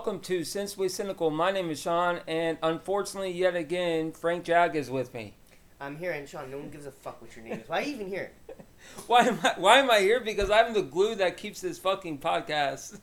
welcome to Sensibly Cynical. My name is Sean, and unfortunately, yet again, Frank Jag is with me. I'm here, and Sean, no one gives a fuck what your name is. Why are you even here? Why am I here? Because I'm the glue that keeps this fucking podcast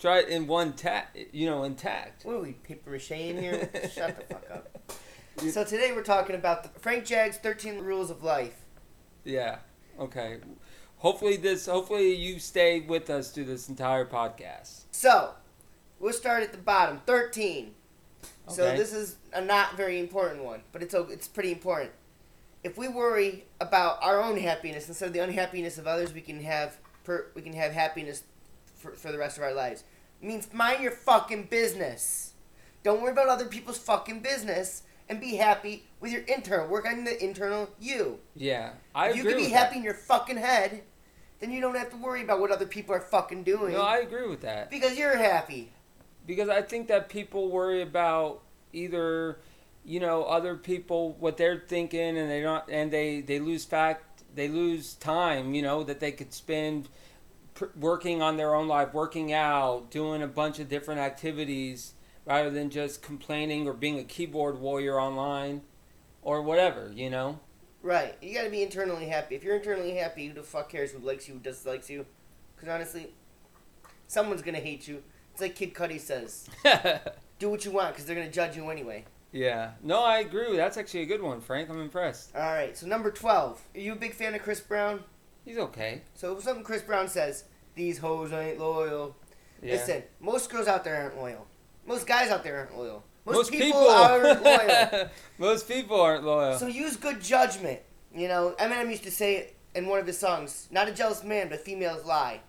intact. What are we, paper mache in here? Shut the fuck up. So today we're talking about the Frank Jag's 13 Rules of Life. Yeah. Okay. Hopefully you stay with us through this entire podcast. So, we'll start at the bottom. 13. Okay. So this is a not very important one, but it's pretty important. If we worry about our own happiness instead of the unhappiness of others, we can have happiness for the rest of our lives. It means mind your fucking business. Don't worry about other people's fucking business and be happy with your internal. Work on the internal you. Yeah, If you can be happy in your fucking head, then you don't have to worry about what other people are fucking doing. No, I agree with that. Because you're happy. Because I think that people worry about either, other people, what they're thinking, and they lose time, that they could spend working on their own life, working out, doing a bunch of different activities, rather than just complaining or being a keyboard warrior online, or whatever, Right. You gotta be internally happy. If you're internally happy, who the fuck cares who likes you, who dislikes you? Because honestly, someone's gonna hate you. It's like Kid Cudi says. Do what you want, because they're gonna judge you anyway. Yeah. No, I agree. That's actually a good one, Frank. I'm impressed. Alright, so number 12. Are you a big fan of Chris Brown? He's okay. So something Chris Brown says, these hoes ain't loyal. Yeah. Listen, most girls out there aren't loyal. Most guys out there aren't loyal. Most people people aren't loyal. Most people aren't loyal. So use good judgment. Eminem used to say it in one of his songs, not a jealous man, but females lie.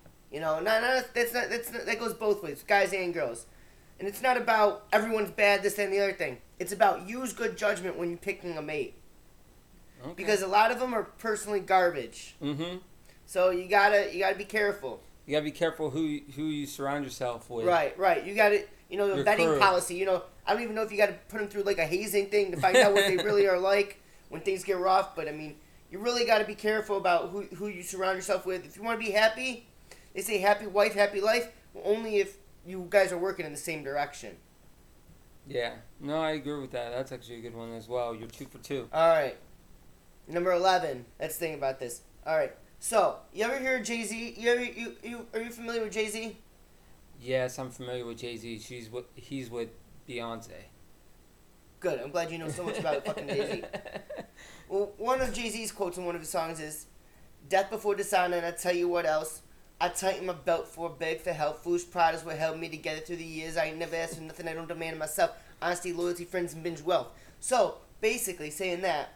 That goes both ways, guys and girls. And it's not about everyone's bad, this and the other thing. It's about use good judgment when you're picking a mate. Okay. Because a lot of them are personally garbage. Mm-hmm. So you gotta be careful. You gotta be careful who you surround yourself with. Right. You gotta, the Your vetting crew. policy. I don't even know if you gotta put them through like a hazing thing to find out what they really are like when things get rough. But I mean, you really gotta be careful about who you surround yourself with. If you want to be happy, they say happy wife, happy life. Well, only if you guys are working in the same direction. Yeah. No, I agree with that. That's actually a good one as well. You're 2 for 2. All right. Number 11. Let's think about this. All right. So, you ever hear of Jay-Z? Are you familiar with Jay-Z? Yes, I'm familiar with Jay-Z. He's with Beyonce. Good. I'm glad you know so much about fucking Jay-Z. Well, one of Jay-Z's quotes in one of his songs is, "Death before dishonor, and I tell you what else. I tighten my belt for a beg for help. Foolish pride is what held me together through the years. I ain't never asked for nothing I don't demand of myself. Honesty, loyalty, friends, and binge wealth." So, basically, saying that,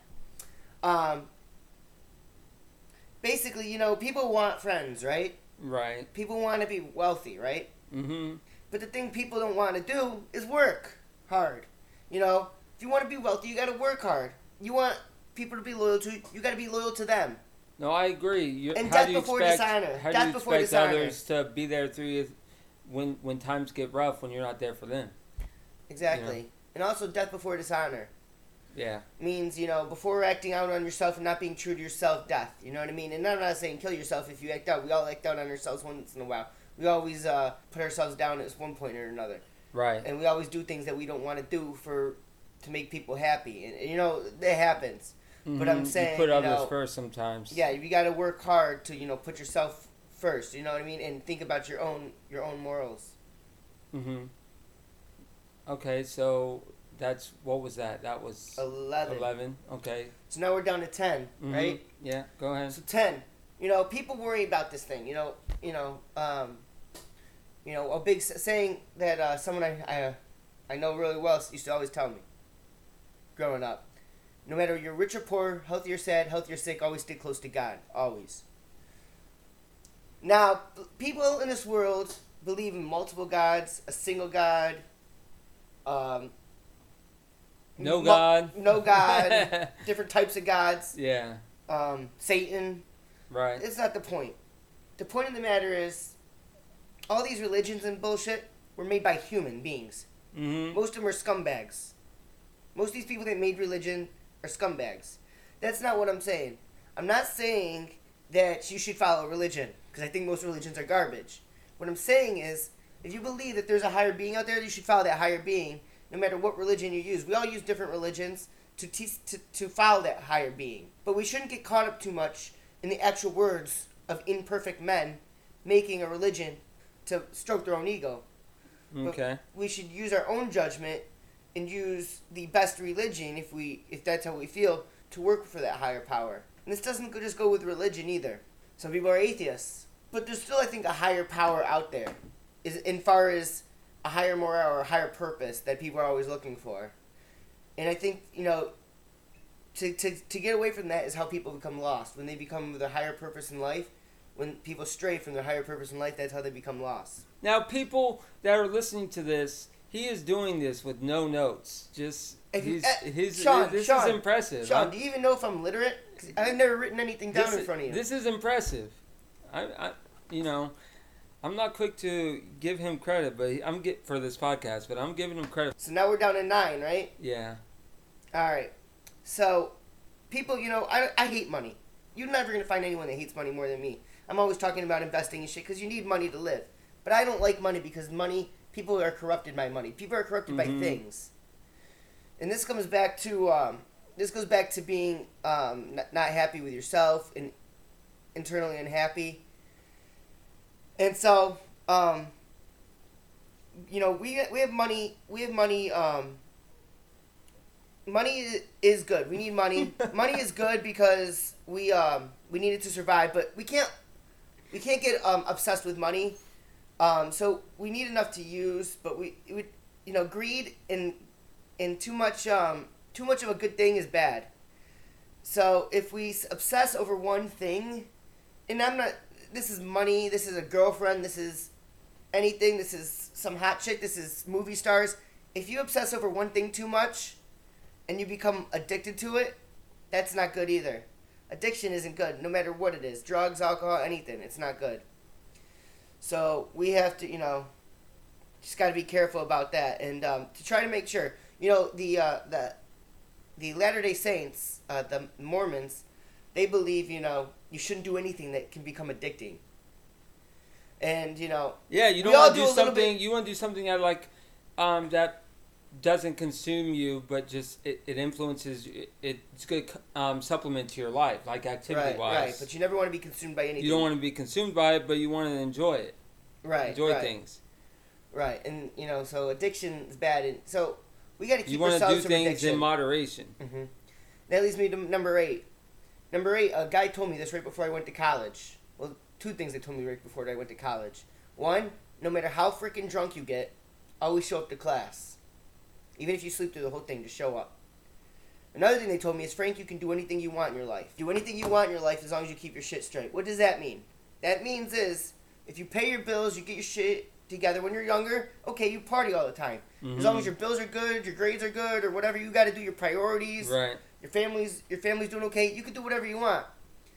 people want friends, right? Right. People want to be wealthy, right? Mm-hmm. But the thing people don't want to do is work hard. If you want to be wealthy, you got to work hard. You want people to be loyal to you, you got to be loyal to them. No, I agree. And death before dishonor. How Death do you before expect dishonor. others to be there through you when times get rough when you're not there for them? Exactly. And also death before dishonor. Yeah. Means, before acting out on yourself and not being true to yourself, death. You know what I mean? And I'm not saying kill yourself if you act out. We all act out on ourselves once in a while. We always put ourselves down at one point or another. Right. And we always do things that we don't want to do to make people happy. And that happens. Mm-hmm. But I'm saying, you put others first sometimes. Yeah, you got to work hard to, put yourself first. You know what I mean? And think about your own morals. Mm-hmm. Okay, so what was that? That was 11. 11. Okay. So now we're down to 10, Mm-hmm. right? Yeah. Go ahead. So 10. People worry about this thing. A big saying that someone I know really well used to always tell me growing up. No matter you're rich or poor, healthy or sad, healthy or sick, always stay close to God. Always. Now, people in this world believe in multiple gods, a single God, no God. No God, different types of gods. Yeah. Satan. Right. It's not the point. The point of the matter is, all these religions and bullshit were made by human beings. Mm-hmm. Most of them are scumbags. Most of these people that made religion are scumbags. That's not what I'm saying. I'm not saying that you should follow religion, because I think most religions are garbage. What I'm saying is, If you believe that there's a higher being out there, you should follow that higher being, no matter what religion you use. We all use different religions to follow that higher being. But we shouldn't get caught up too much in the actual words of imperfect men making a religion to stroke their own ego. Okay. But we should use our own judgment and use the best religion, if that's how we feel, to work for that higher power. And this doesn't just go with religion either. Some people are atheists. But there's still, I think, a higher power out there. As far as a higher moral or a higher purpose that people are always looking for. And I think, to get away from that is how people become lost. When they become their higher purpose in life, when people stray from their higher purpose in life, that's how they become lost. Now, people that are listening to this, he is doing this with no notes. Just Sean, this is impressive. Sean, do you even know if I'm literate? 'Cause I've never written anything down in front of you. This is impressive. I'm not quick to give him credit, but for this podcast, but I'm giving him credit. So now we're down to 9, right? Yeah. All right. So, people, I hate money. You're never going to find anyone that hates money more than me. I'm always talking about investing and shit because you need money to live. But I don't like money because people are corrupted by money. People are corrupted by things. And this comes back to, being not happy with yourself and internally unhappy. And so, we have money. Money is good. We need money. Money is good because we need it to survive. But we can't get obsessed with money. So we need enough to use. But greed and too much of a good thing is bad. So if we obsess over one thing, and this is money, this is a girlfriend, this is anything, this is some hot chick, this is movie stars. If you obsess over one thing too much and you become addicted to it, that's not good either. Addiction isn't good, no matter what it is. Drugs, alcohol, anything, it's not good. So we have to, just got to be careful about that. And to try to make sure, the Latter-day Saints, the Mormons, they believe, you shouldn't do anything that can become addicting. And, Yeah, you don't want to do something. You want to do something that that doesn't consume you, but just it influences. It's good supplement to your life, like activity wise. Right. But you never want to be consumed by anything. You don't want to be consumed by it, but you want to enjoy it. Right. Enjoy things. Right, and so addiction is bad, and so we got to keep ourselves from addiction. You want to do things in moderation. Mm-hmm. That leads me to number 8. Number 8, a guy told me this right before I went to college. Well, 2 things they told me right before I went to college. 1, no matter how freaking drunk you get, always show up to class. Even if you sleep through the whole thing, just show up. Another thing they told me is, Frank, you can do anything you want in your life. Do anything you want in your life as long as you keep your shit straight. What does that mean? That means is, if you pay your bills, you get your shit together when you're younger, okay, you party all the time. Mm-hmm. As long as your bills are good, your grades are good, or whatever you got to do, your priorities, right. Your family's doing okay, you can do whatever you want.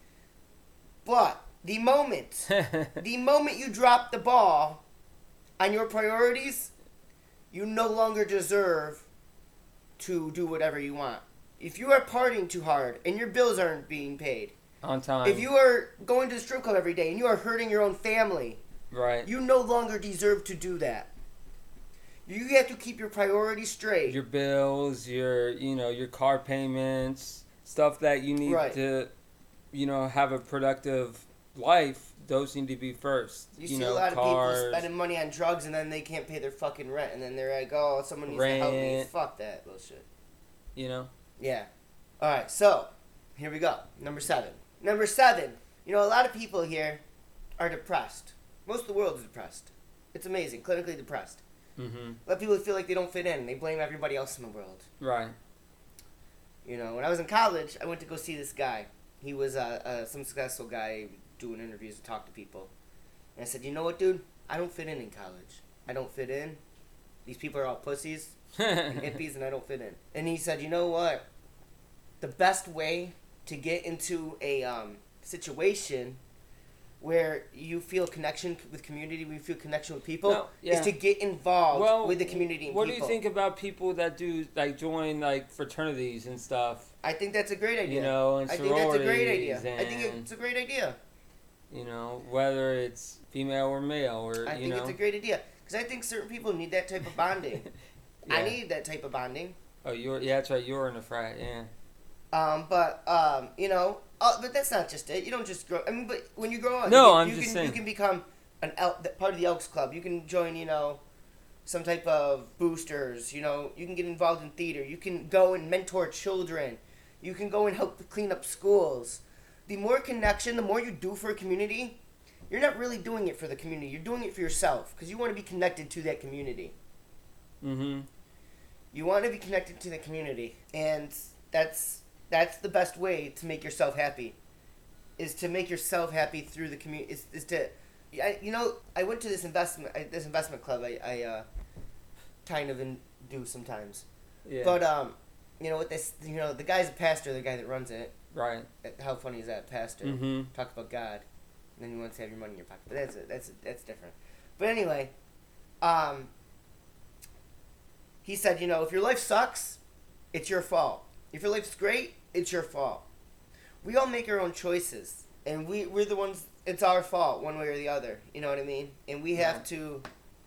But the moment you drop the ball on your priorities, you no longer deserve to do whatever you want. If you are partying too hard and your bills aren't being paid on time, if you are going to the strip club every day and you are hurting your own family, right, you no longer deserve to do that. You have to keep your priorities straight. Your bills, your car payments, stuff that you need to, have a productive life. Those need to be first. You see a lot of people spending money on drugs and then they can't pay their fucking rent, and then they're like, "Oh, someone needs to help me." Fuck that bullshit. Yeah. All right. So here we go. Number 7. A lot of people here are depressed. Most of the world is depressed. It's amazing. Clinically depressed. Mm-hmm. A lot of people feel like they don't fit in. They blame everybody else in the world. Right. When I was in college, I went to go see this guy. He was some successful guy doing interviews to talk to people. And I said, you know what, dude? I don't fit in college. I don't fit in. These people are all pussies and hippies, and I don't fit in. And he said, you know what? The best way to get into a situation where you feel connection with community, where you feel connection with people, is to get involved with the community and what people. What do you think about people that do, join, fraternities and stuff? I think that's a great idea. And sororities. I think that's a great idea. I think it's a great idea. Whether it's female or male, or, I think it's a great idea. Because I think certain people need that type of bonding. Yeah. I need that type of bonding. Oh, that's right. You're in a frat, yeah. But that's not just it. You don't just grow. I mean, but when you grow up, No, you just can saying. you can become part of the Elks Club. You can join, some type of boosters. You can get involved in theater. You can go and mentor children. You can go and help clean up schools. The more connection, the more you do for a community, you're not really doing it for the community. You're doing it for yourself because you want to be connected to that community. Mm-hmm. You want to be connected to the community, and that's the best way to make yourself happy. Is to make yourself happy through the community. I went to this investment club. I kind of do sometimes. Yeah. But with this, the guy's a pastor. The guy that runs it. Right. How funny is that, pastor? Mm-hmm. Talk about God, and then he wants to have your money in your pocket. But that's different. But anyway, he said, if your life sucks, it's your fault. If your life's great, it's your fault. We all make our own choices, and we're the ones. It's our fault, one way or the other. You know what I mean? And we have to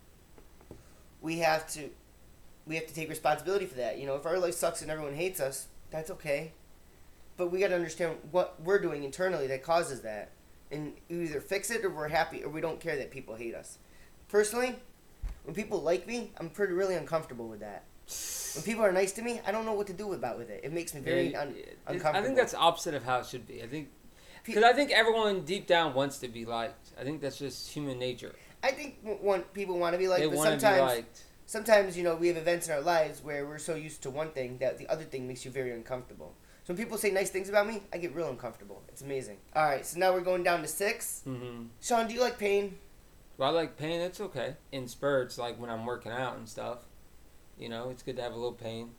take responsibility for that. If our life sucks and everyone hates us, that's okay. But we got to understand what we're doing internally that causes that, and either fix it or we're happy or we don't care that people hate us. Personally, when people like me, I'm really uncomfortable with that. When people are nice to me, I don't know what to do about with it. It makes me very uncomfortable. I think that's opposite of how it should be. Because I think everyone deep down wants to be liked. I think that's just human nature. I think people want to be liked, They but want to be liked. Sometimes, we have events in our lives where we're so used to one thing that the other thing makes you very uncomfortable. So when people say nice things about me, I get real uncomfortable. It's amazing. All right, so now we're going down to 6. Mm-hmm. Sean, do you like pain? Do I like pain? It's okay. In spurts, like when I'm working out and stuff. It's good to have a little pain.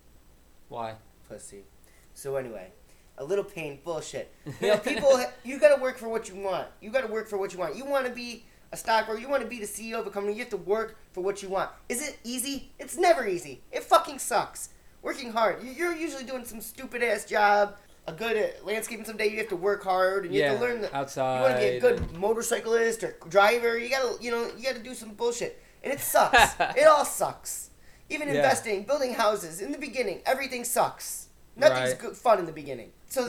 Why? Pussy. So anyway, a little pain, bullshit. People, you got to work for what you want. You want to be a stockbroker. You want to be the CEO of a company. You have to work for what you want. Is it easy? It's never easy. It fucking sucks. Working hard. You're usually doing some stupid ass job. A good landscaping someday. You have to work hard and you have to learn outside. You want to be a good motorcyclist or driver. You gotta do some bullshit, and it sucks. It all sucks. Even investing, building houses. In the beginning, everything sucks. Nothing's good fun in the beginning. So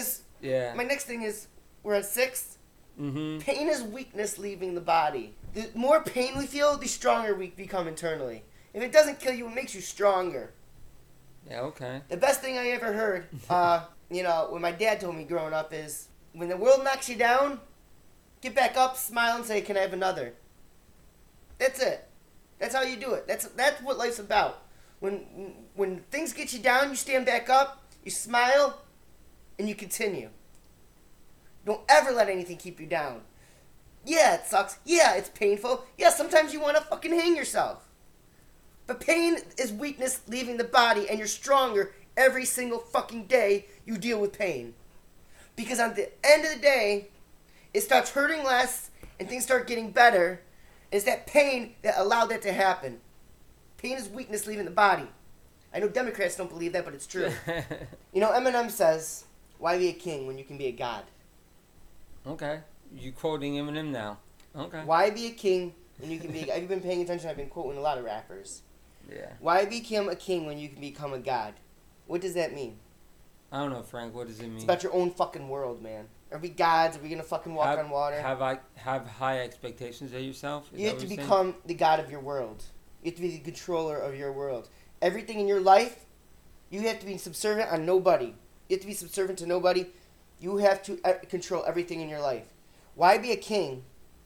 my next thing is, we're at 6. Mm-hmm. Pain is weakness leaving the body. The more pain we feel, the stronger we become internally. If it doesn't kill you, it makes you stronger. Yeah, okay. The best thing I ever heard, when my dad told me growing up is, when the world knocks you down, get back up, smile, and say, can I have another? That's it. That's how you do it. That's what life's about. When things get you down, you stand back up, you smile, and you continue. Don't ever let anything keep you down. Yeah, it sucks. Yeah, it's painful. Yeah, sometimes you want to fucking hang yourself. But pain is weakness leaving the body, and you're stronger every single fucking day you deal with pain. Because at the end of the day, it starts hurting less, and things start getting better. It's that pain that allowed that to happen. Pain is weakness leaving the body. I know Democrats don't believe that, but it's true. Eminem says, why be a king when you can be a god? Okay. You quoting Eminem now. Okay. Why be a king when you can be a god? Have you been paying attention? I've been quoting a lot of rappers. Yeah. Why become a king when you can become a god? What does that mean? I don't know, Frank. What does it mean? It's about your own fucking world, man. Are we gods? Are we going to fucking walk on water? Have high expectations of yourself? You have to become the god of your world. You have to be the controller of your world. Everything in your life, you have to be subservient on nobody. You have to be subservient to nobody. You have to control everything in your life. Why be a king?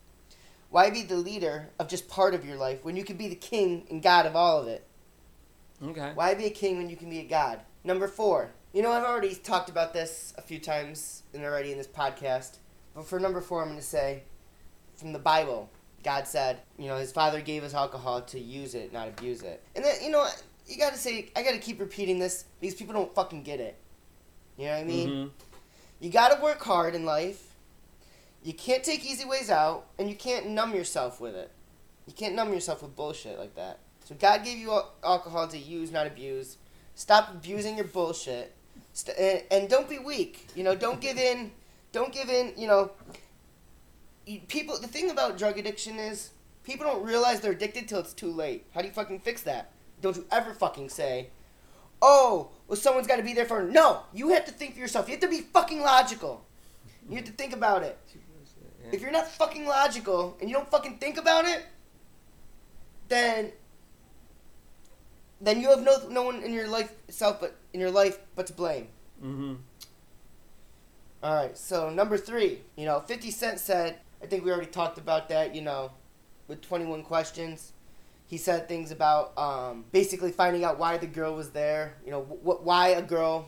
Why be the leader of just part of your life when you can be the king and god of all of it? Okay. Why be a king when you can be a god? Number 4. I've already talked about this a few times in this podcast. But for number 4, I'm going to say, from the Bible, God said, his father gave us alcohol to use it, not abuse it. And then, you got to say, I got to keep repeating this because people don't fucking get it. You know what I mean? Mm-hmm. You got to work hard in life. You can't take easy ways out, and you can't numb yourself with it. You can't numb yourself with bullshit like that. So God gave you alcohol to use, not abuse. Stop abusing your bullshit. And don't be weak. Don't give in. Don't give in. People. The thing about drug addiction is People don't realize they're addicted till it's too late. How do you fucking fix that? Don't you ever fucking say, oh, well, someone's got to be there for her. No, you have to think for yourself. You have to be fucking logical. You have to think about it. If you're not fucking logical and you don't fucking think about it, then you have no one in your life but to blame. Mm-hmm. All right, so number 3, 50 Cent said, I think we already talked about that, with 21 questions. He said things about basically finding out why the girl was there, why the girl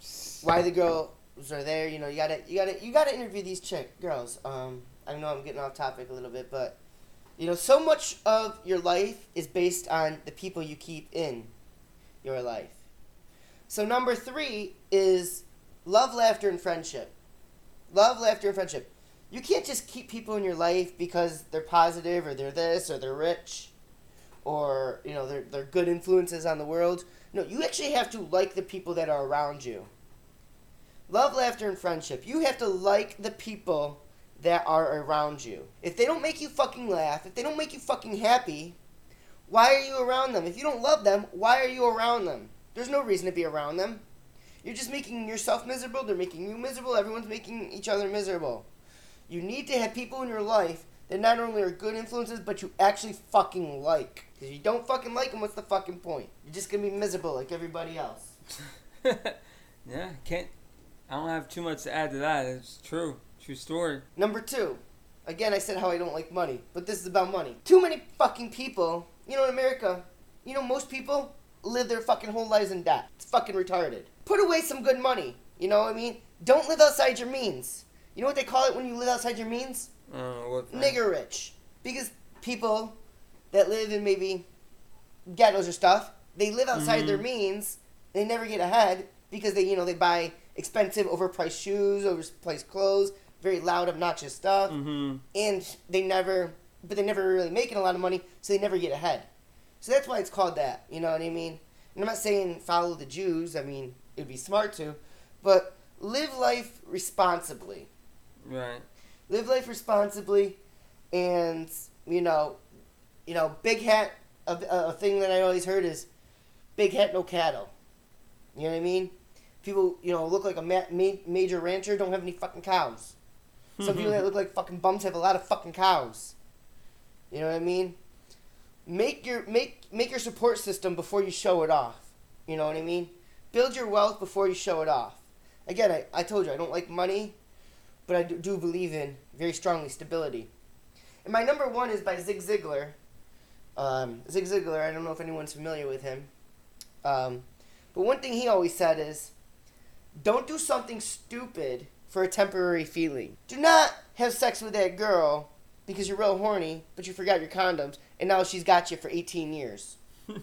was there, you gotta interview these girls. I know I'm getting off topic a little bit, but so much of your life is based on the people you keep in your life. So number 3 is love, laughter, and friendship. Love, laughter, and friendship. You can't just keep people in your life because they're positive or they're this or they're rich or, they're good influences on the world. No, you actually have to like the people that are around you. Love, laughter, and friendship. You have to like the people that are around you. If they don't make you fucking laugh, if they don't make you fucking happy, why are you around them? If you don't love them, why are you around them? There's no reason to be around them. You're just making yourself miserable. They're making you miserable. Everyone's making each other miserable. You need to have people in your life that not only are good influences, but you actually fucking like. Because if you don't fucking like them, what's the fucking point? You're just going to be miserable like everybody else. Yeah, I don't have too much to add to that. It's true. True story. Number 2. Again, I said how I don't like money. But this is about money. Too many fucking people, in America, most people live their fucking whole lives in debt. It's fucking retarded. Put away some good money. You know what I mean? Don't live outside your means. You know what they call it when you live outside your means? Nigger rich. Because people that live in maybe ghettos or stuff, they live outside their means. They never get ahead because they buy expensive, overpriced shoes, overpriced clothes, very loud, obnoxious stuff, and they never really making a lot of money, so they never get ahead. So that's why it's called that. You know what I mean? And I'm not saying follow the Jews. I mean, it'd be smart to, but live life responsibly. Right. Live life responsibly, and big hat. A thing that I always heard is, big hat, no cattle. You know what I mean? People, look like a major rancher don't have any fucking cows. Some people that look like fucking bums have a lot of fucking cows. You know what I mean? Make your support system before you show it off. You know what I mean? Build your wealth before you show it off. Again, I told you I don't like money, but I do believe in very strongly stability. And my number 1 is by Zig Ziglar. Zig Ziglar, I don't know if anyone's familiar with him. But one thing he always said is, don't do something stupid for a temporary feeling. Do not have sex with that girl because you're real horny, but you forgot your condoms, and now she's got you for 18 years.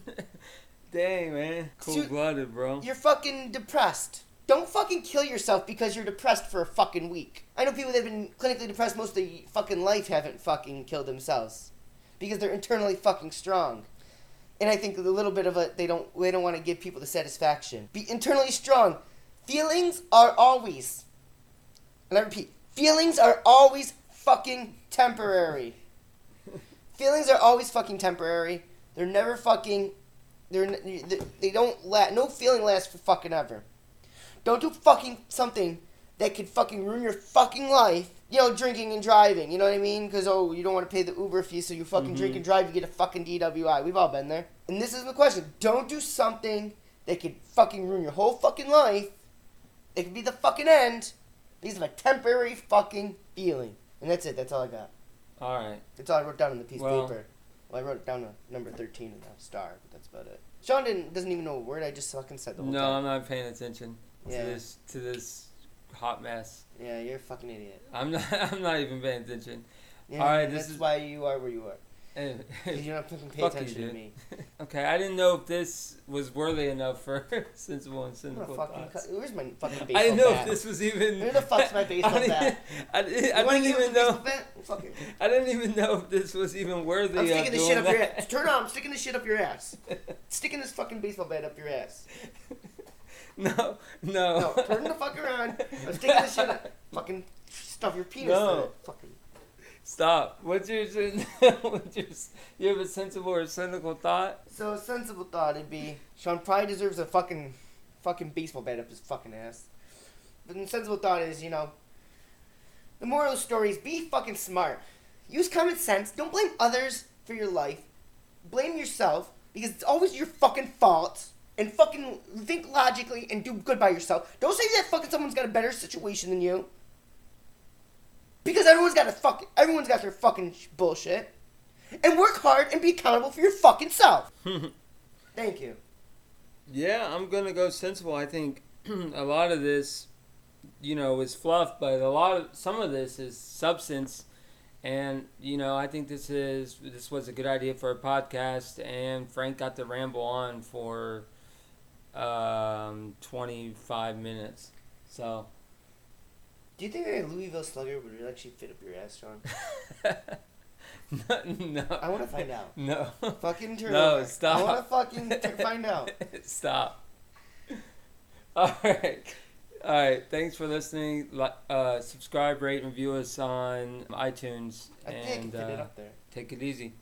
Dang, man. Cold-blooded, bro. You're fucking depressed. Don't fucking kill yourself because you're depressed for a fucking week. I know people that have been clinically depressed most of their fucking life haven't fucking killed themselves because they're internally fucking strong. And I think a little bit of they don't want to give people the satisfaction. Be internally strong. Feelings are always, and I repeat, feelings are always fucking temporary. Feelings are always fucking temporary. They're never fucking, they don't last, no feeling lasts for fucking ever. Don't do fucking something that could fucking ruin your fucking life. Drinking and driving, you know what I mean? Because, you don't want to pay the Uber fee, so you fucking drink and drive, you get a fucking DWI. We've all been there. And this is the question. Don't do something that could fucking ruin your whole fucking life. It could be the fucking end because of a temporary fucking feeling. And that's it. That's all I got. All right. That's all I wrote down on the piece of paper. Well, I wrote it down to number 13 and a star, but that's about it. Sean doesn't even know a word. I just fucking said the whole time. No, I'm not paying attention to this hot mess. Yeah, you're a fucking idiot. I'm not even paying attention. Yeah, all right, that's why you are where you are. Because you're not fucking paying attention to me. Okay, I didn't know if this was worthy enough for Sensible and Cynical Thoughts. Where's my fucking baseball bat? I didn't know if this was even... Where the fuck's my baseball bat? I didn't even know... I didn't even know if this was even worthy. I'm sticking this shit up your ass. Turn on, I'm sticking this shit up your ass. Sticking this fucking baseball bat up your ass. No. No, turn the fuck around. I'm sticking this shit up. Fucking stuff your penis in it. Fucking... Stop. What's your, you have a sensible or cynical thought? So a sensible thought would be Sean probably deserves a fucking baseball bat up his fucking ass. But the sensible thought is, you know, the moral of the story is be fucking smart. Use common sense. Don't blame others for your life. Blame yourself because it's always your fucking fault. And fucking think logically and do good by yourself. Don't say that fucking someone's got a better situation than you. Because everyone's got their fucking bullshit. And work hard and be accountable for your fucking self. Thank you. Yeah, I'm gonna go sensible. I think a lot of this, you know, is fluff, but some of this is substance. And, you know, I think this was a good idea for a podcast, and Frank got to ramble on for 25 minutes. So, do you think a Louisville Slugger would actually fit up your ass, Sean? No. I want to find out. No. Fucking turn No, over. stop. I want to fucking find out. Stop. All right. Thanks for listening. Subscribe, rate, and review us on iTunes. I think I can fit it up there. Take it easy.